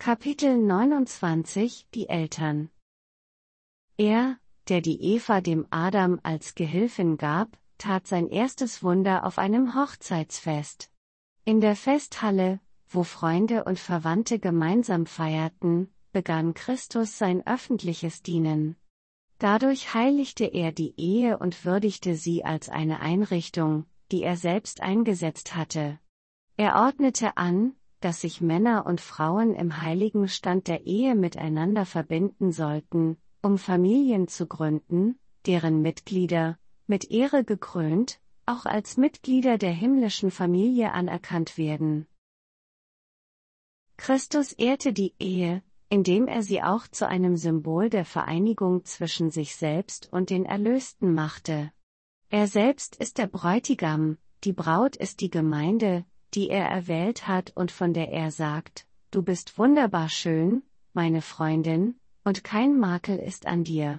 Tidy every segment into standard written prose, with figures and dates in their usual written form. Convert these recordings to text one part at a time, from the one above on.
Kapitel 29 Die Eltern. Er, der die Eva dem Adam als Gehilfin gab, tat sein erstes Wunder auf einem Hochzeitsfest. In der Festhalle, wo Freunde und Verwandte gemeinsam feierten, begann Christus sein öffentliches Dienen. Dadurch heiligte er die Ehe und würdigte sie als eine Einrichtung, die er selbst eingesetzt hatte. Er ordnete an, dass sich Männer und Frauen im heiligen Stand der Ehe miteinander verbinden sollten, um Familien zu gründen, deren Mitglieder, mit Ehre gekrönt, auch als Mitglieder der himmlischen Familie anerkannt werden. Christus ehrte die Ehe, indem er sie auch zu einem Symbol der Vereinigung zwischen sich selbst und den Erlösten machte. Er selbst ist der Bräutigam, die Braut ist die Gemeinde, die er erwählt hat und von der er sagt: Du bist wunderbar schön, meine Freundin, und kein Makel ist an dir.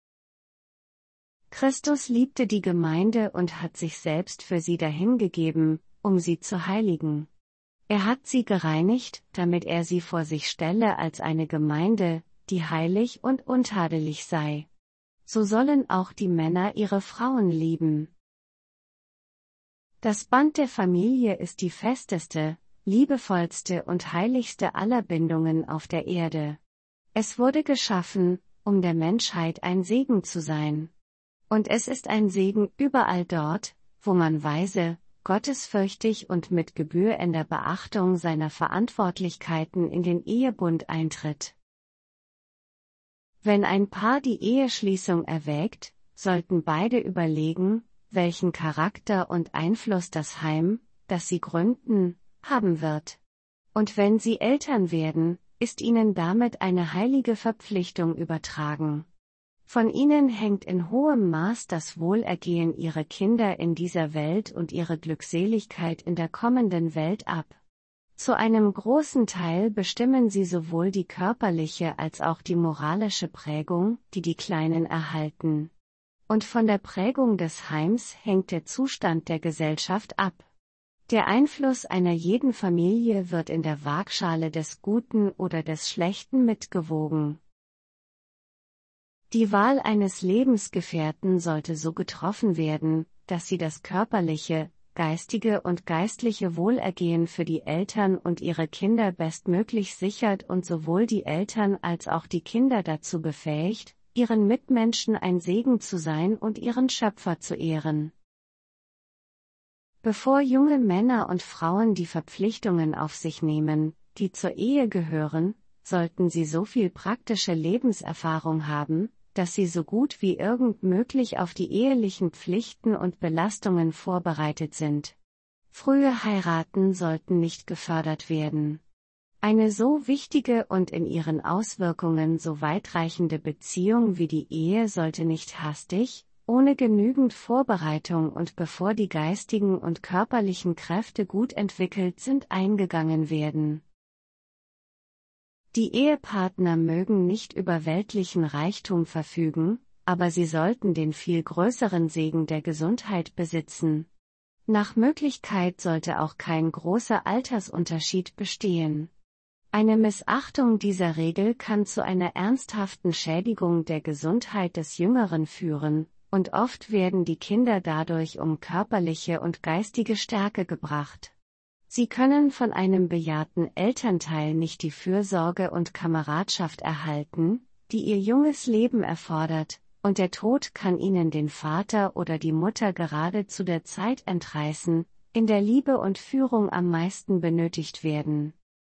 Christus liebte die Gemeinde und hat sich selbst für sie dahingegeben, um sie zu heiligen. Er hat sie gereinigt, damit er sie vor sich stelle als eine Gemeinde, die heilig und untadelig sei. So sollen auch die Männer ihre Frauen lieben. Das Band der Familie ist die festeste, liebevollste und heiligste aller Bindungen auf der Erde. Es wurde geschaffen, um der Menschheit ein Segen zu sein. Und es ist ein Segen überall dort, wo man weise, gottesfürchtig und mit gebührender Beachtung seiner Verantwortlichkeiten in den Ehebund eintritt. Wenn ein Paar die Eheschließung erwägt, sollten beide überlegen, welchen Charakter und Einfluss das Heim, das sie gründen, haben wird. Und wenn sie Eltern werden, ist ihnen damit eine heilige Verpflichtung übertragen. Von ihnen hängt in hohem Maß das Wohlergehen ihrer Kinder in dieser Welt und ihre Glückseligkeit in der kommenden Welt ab. Zu einem großen Teil bestimmen sie sowohl die körperliche als auch die moralische Prägung, die die Kleinen erhalten. Und von der Prägung des Heims hängt der Zustand der Gesellschaft ab. Der Einfluss einer jeden Familie wird in der Waagschale des Guten oder des Schlechten mitgewogen. Die Wahl eines Lebensgefährten sollte so getroffen werden, dass sie das körperliche, geistige und geistliche Wohlergehen für die Eltern und ihre Kinder bestmöglich sichert und sowohl die Eltern als auch die Kinder dazu befähigt, ihren Mitmenschen ein Segen zu sein und ihren Schöpfer zu ehren. Bevor junge Männer und Frauen die Verpflichtungen auf sich nehmen, die zur Ehe gehören, sollten sie so viel praktische Lebenserfahrung haben, dass sie so gut wie irgend möglich auf die ehelichen Pflichten und Belastungen vorbereitet sind. Frühe Heiraten sollten nicht gefördert werden. Eine so wichtige und in ihren Auswirkungen so weitreichende Beziehung wie die Ehe sollte nicht hastig, ohne genügend Vorbereitung und bevor die geistigen und körperlichen Kräfte gut entwickelt sind, eingegangen werden. Die Ehepartner mögen nicht über weltlichen Reichtum verfügen, aber sie sollten den viel größeren Segen der Gesundheit besitzen. Nach Möglichkeit sollte auch kein großer Altersunterschied bestehen. Eine Missachtung dieser Regel kann zu einer ernsthaften Schädigung der Gesundheit des Jüngeren führen, und oft werden die Kinder dadurch um körperliche und geistige Stärke gebracht. Sie können von einem bejahrten Elternteil nicht die Fürsorge und Kameradschaft erhalten, die ihr junges Leben erfordert, und der Tod kann ihnen den Vater oder die Mutter gerade zu der Zeit entreißen, in der Liebe und Führung am meisten benötigt werden.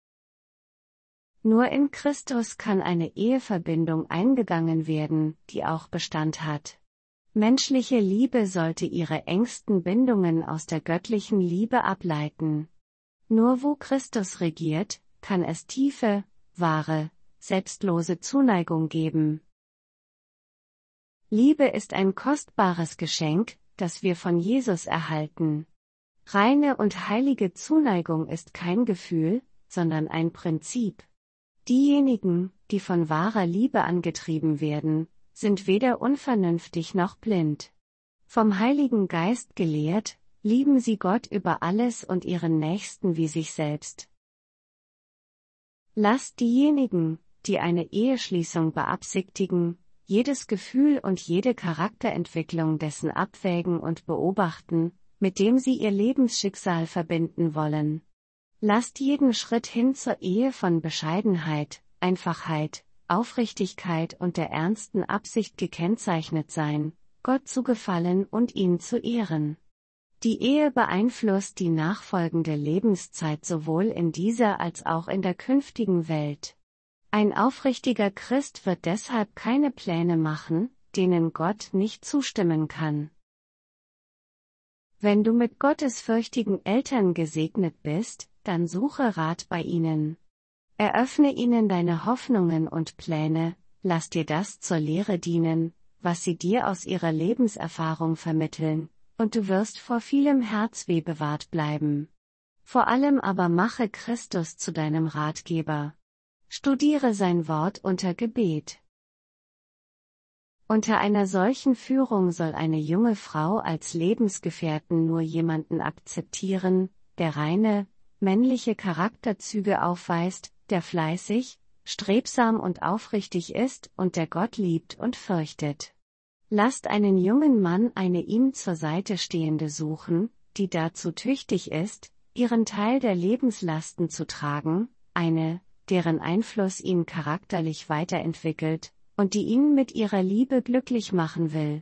Nur in Christus kann eine Eheverbindung eingegangen werden, die auch Bestand hat. Menschliche Liebe sollte ihre engsten Bindungen aus der göttlichen Liebe ableiten. Nur wo Christus regiert, kann es tiefe, wahre, selbstlose Zuneigung geben. Liebe ist ein kostbares Geschenk, das wir von Jesus erhalten. Reine und heilige Zuneigung ist kein Gefühl, sondern ein Prinzip. Diejenigen, die von wahrer Liebe angetrieben werden, sind weder unvernünftig noch blind. Vom Heiligen Geist gelehrt, lieben sie Gott über alles und ihren Nächsten wie sich selbst. Lasst diejenigen, die eine Eheschließung beabsichtigen, jedes Gefühl und jede Charakterentwicklung dessen abwägen und beobachten, mit dem sie ihr Lebensschicksal verbinden wollen. Lasst jeden Schritt hin zur Ehe von Bescheidenheit, Einfachheit, Aufrichtigkeit und der ernsten Absicht gekennzeichnet sein, Gott zu gefallen und ihn zu ehren. Die Ehe beeinflusst die nachfolgende Lebenszeit sowohl in dieser als auch in der künftigen Welt. Ein aufrichtiger Christ wird deshalb keine Pläne machen, denen Gott nicht zustimmen kann. Wenn du mit gottesfürchtigen Eltern gesegnet bist, dann suche Rat bei ihnen. Eröffne ihnen deine Hoffnungen und Pläne, lass dir das zur Lehre dienen, was sie dir aus ihrer Lebenserfahrung vermitteln, und du wirst vor vielem Herzweh bewahrt bleiben. Vor allem aber mache Christus zu deinem Ratgeber. Studiere sein Wort unter Gebet. Unter einer solchen Führung soll eine junge Frau als Lebensgefährten nur jemanden akzeptieren, der reine, männliche Charakterzüge aufweist, der fleißig, strebsam und aufrichtig ist und der Gott liebt und fürchtet. Lasst einen jungen Mann eine ihm zur Seite stehende suchen, die dazu tüchtig ist, ihren Teil der Lebenslasten zu tragen, eine, deren Einfluss ihn charakterlich weiterentwickelt, und die ihn mit ihrer Liebe glücklich machen will.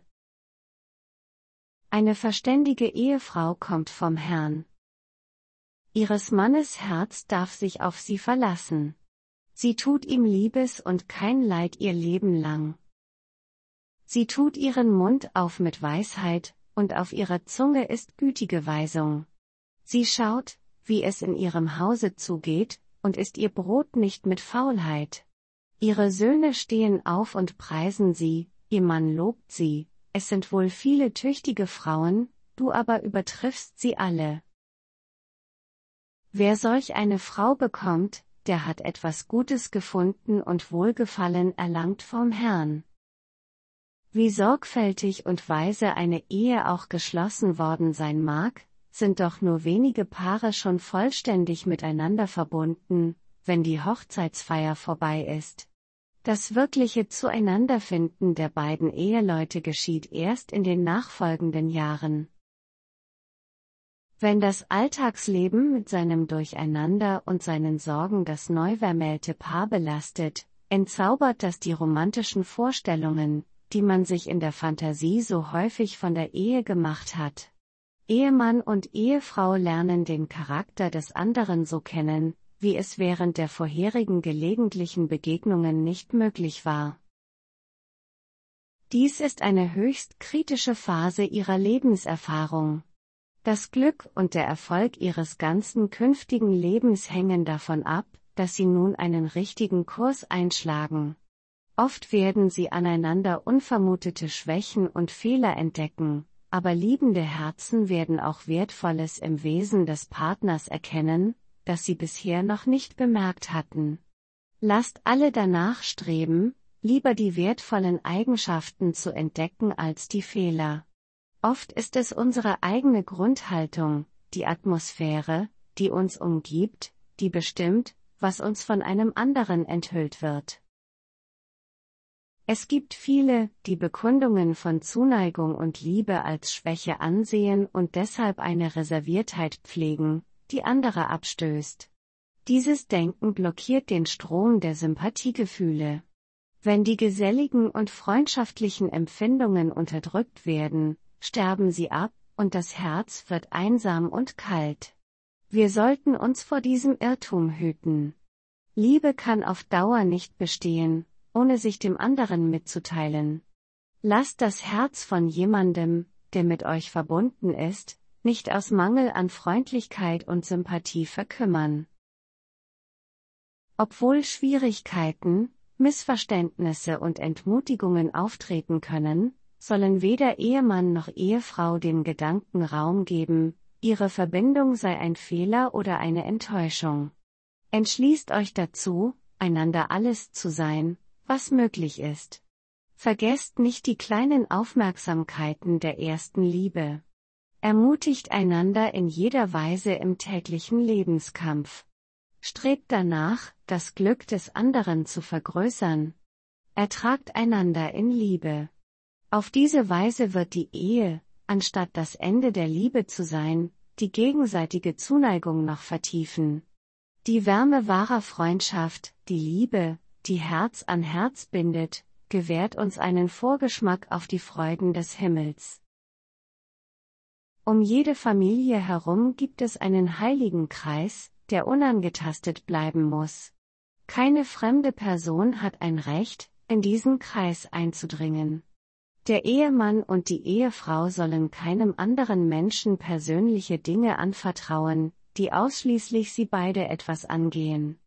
Eine verständige Ehefrau kommt vom Herrn. Ihres Mannes Herz darf sich auf sie verlassen. Sie tut ihm Liebes und kein Leid ihr Leben lang. Sie tut ihren Mund auf mit Weisheit, und auf ihrer Zunge ist gütige Weisung. Sie schaut, wie es in ihrem Hause zugeht, und isst ihr Brot nicht mit Faulheit. Ihre Söhne stehen auf und preisen sie, ihr Mann lobt sie, es sind wohl viele tüchtige Frauen, du aber übertriffst sie alle. Wer solch eine Frau bekommt, der hat etwas Gutes gefunden und Wohlgefallen erlangt vom Herrn. Wie sorgfältig und weise eine Ehe auch geschlossen worden sein mag, sind doch nur wenige Paare schon vollständig miteinander verbunden, wenn die Hochzeitsfeier vorbei ist. Das wirkliche Zueinanderfinden der beiden Eheleute geschieht erst in den nachfolgenden Jahren. Wenn das Alltagsleben mit seinem Durcheinander und seinen Sorgen das neu vermählte Paar belastet, entzaubert das die romantischen Vorstellungen, die man sich in der Fantasie so häufig von der Ehe gemacht hat. Ehemann und Ehefrau lernen den Charakter des anderen so kennen, wie es während der vorherigen gelegentlichen Begegnungen nicht möglich war. Dies ist eine höchst kritische Phase ihrer Lebenserfahrung. Das Glück und der Erfolg ihres ganzen künftigen Lebens hängen davon ab, dass sie nun einen richtigen Kurs einschlagen. Oft werden sie aneinander unvermutete Schwächen und Fehler entdecken, aber liebende Herzen werden auch Wertvolles im Wesen des Partners erkennen, das sie bisher noch nicht bemerkt hatten. Lasst alle danach streben, lieber die wertvollen Eigenschaften zu entdecken als die Fehler. Oft ist es unsere eigene Grundhaltung, die Atmosphäre, die uns umgibt, die bestimmt, was uns von einem anderen enthüllt wird. Es gibt viele, die Bekundungen von Zuneigung und Liebe als Schwäche ansehen und deshalb eine Reserviertheit pflegen, die andere abstößt. Dieses Denken blockiert den Strom der Sympathiegefühle. Wenn die geselligen und freundschaftlichen Empfindungen unterdrückt werden, sterben sie ab, und das Herz wird einsam und kalt. Wir sollten uns vor diesem Irrtum hüten. Liebe kann auf Dauer nicht bestehen, ohne sich dem anderen mitzuteilen. Lasst das Herz von jemandem, der mit euch verbunden ist, nicht aus Mangel an Freundlichkeit und Sympathie verkümmern. Obwohl Schwierigkeiten, Missverständnisse und Entmutigungen auftreten können, sollen weder Ehemann noch Ehefrau dem Gedanken Raum geben, ihre Verbindung sei ein Fehler oder eine Enttäuschung. Entschließt euch dazu, einander alles zu sein, was möglich ist. Vergesst nicht die kleinen Aufmerksamkeiten der ersten Liebe. Ermutigt einander in jeder Weise im täglichen Lebenskampf. Strebt danach, das Glück des anderen zu vergrößern. Ertragt einander in Liebe. Auf diese Weise wird die Ehe, anstatt das Ende der Liebe zu sein, die gegenseitige Zuneigung noch vertiefen. Die Wärme wahrer Freundschaft, die Liebe, die Herz an Herz bindet, gewährt uns einen Vorgeschmack auf die Freuden des Himmels. Um jede Familie herum gibt es einen heiligen Kreis, der unangetastet bleiben muss. Keine fremde Person hat ein Recht, in diesen Kreis einzudringen. Der Ehemann und die Ehefrau sollen keinem anderen Menschen persönliche Dinge anvertrauen, die ausschließlich sie beide etwas angehen.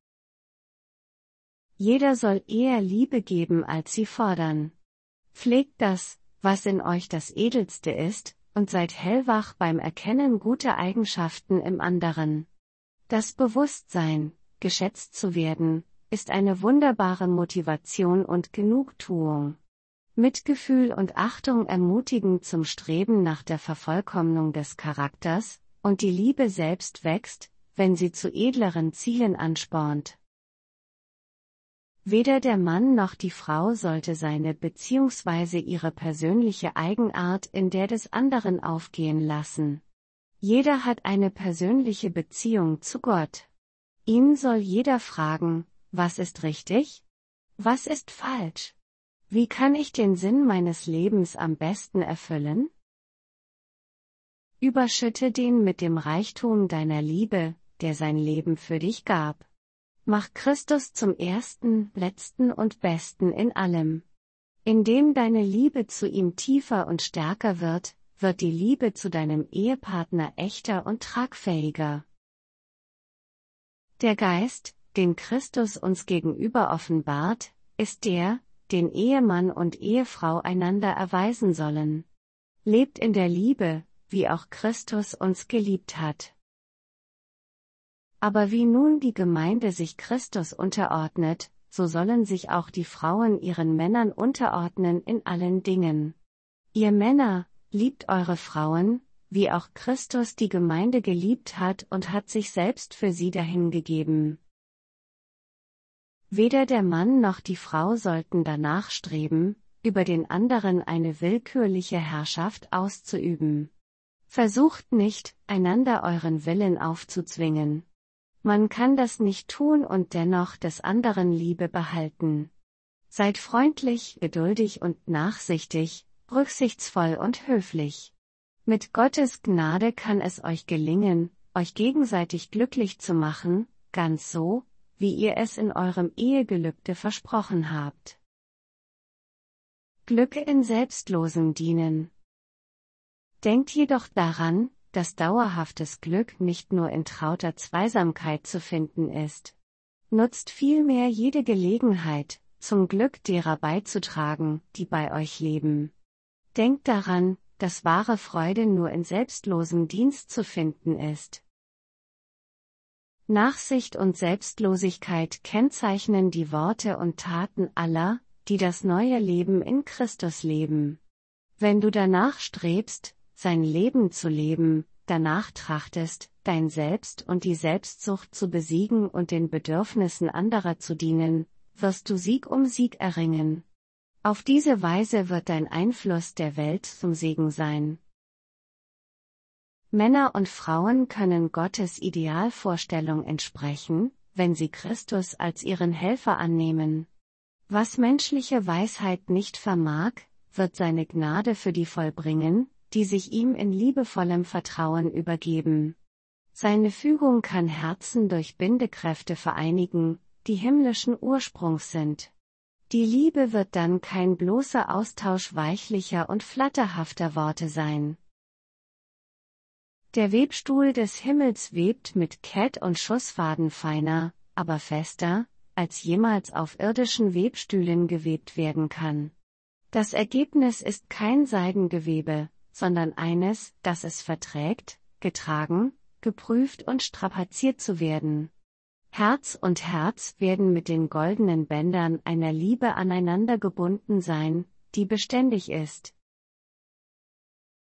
Jeder soll eher Liebe geben als sie fordern. Pflegt das, was in euch das Edelste ist, und seid hellwach beim Erkennen guter Eigenschaften im anderen. Das Bewusstsein, geschätzt zu werden, ist eine wunderbare Motivation und Genugtuung. Mitgefühl und Achtung ermutigen zum Streben nach der Vervollkommnung des Charakters, und die Liebe selbst wächst, wenn sie zu edleren Zielen anspornt. Weder der Mann noch die Frau sollte seine bzw. ihre persönliche Eigenart in der des anderen aufgehen lassen. Jeder hat eine persönliche Beziehung zu Gott. Ihn soll jeder fragen, was ist richtig? Was ist falsch? Wie kann ich den Sinn meines Lebens am besten erfüllen? Überschütte den mit dem Reichtum deiner Liebe, der sein Leben für dich gab. Mach Christus zum Ersten, Letzten und Besten in allem. Indem deine Liebe zu ihm tiefer und stärker wird, wird die Liebe zu deinem Ehepartner echter und tragfähiger. Der Geist, den Christus uns gegenüber offenbart, ist der, den Ehemann und Ehefrau einander erweisen sollen. Lebt in der Liebe, wie auch Christus uns geliebt hat. Aber wie nun die Gemeinde sich Christus unterordnet, so sollen sich auch die Frauen ihren Männern unterordnen in allen Dingen. Ihr Männer, liebt eure Frauen, wie auch Christus die Gemeinde geliebt hat und hat sich selbst für sie dahingegeben. Weder der Mann noch die Frau sollten danach streben, über den anderen eine willkürliche Herrschaft auszuüben. Versucht nicht, einander euren Willen aufzuzwingen. Man kann das nicht tun und dennoch des anderen Liebe behalten. Seid freundlich, geduldig und nachsichtig, rücksichtsvoll und höflich. Mit Gottes Gnade kann es euch gelingen, euch gegenseitig glücklich zu machen, ganz so, wie ihr es in eurem Ehegelübde versprochen habt. Glück in selbstlosem Dienen. Denkt jedoch daran, dass dauerhaftes Glück nicht nur in trauter Zweisamkeit zu finden ist. Nutzt vielmehr jede Gelegenheit, zum Glück derer beizutragen, die bei euch leben. Denkt daran, dass wahre Freude nur in selbstlosem Dienst zu finden ist. Nachsicht und Selbstlosigkeit kennzeichnen die Worte und Taten aller, die das neue Leben in Christus leben. Wenn du danach strebst, sein Leben zu leben, danach trachtest, dein Selbst und die Selbstsucht zu besiegen und den Bedürfnissen anderer zu dienen, wirst du Sieg um Sieg erringen. Auf diese Weise wird dein Einfluss der Welt zum Segen sein. Männer und Frauen können Gottes Idealvorstellung entsprechen, wenn sie Christus als ihren Helfer annehmen. Was menschliche Weisheit nicht vermag, wird seine Gnade für die vollbringen, die sich ihm in liebevollem Vertrauen übergeben. Seine Fügung kann Herzen durch Bindekräfte vereinigen, die himmlischen Ursprungs sind. Die Liebe wird dann kein bloßer Austausch weichlicher und flatterhafter Worte sein. Der Webstuhl des Himmels webt mit Kett und Schussfaden feiner, aber fester, als jemals auf irdischen Webstühlen gewebt werden kann. Das Ergebnis ist kein Seidengewebe, sondern eines, das es verträgt, getragen, geprüft und strapaziert zu werden. Herz und Herz werden mit den goldenen Bändern einer Liebe aneinander gebunden sein, die beständig ist.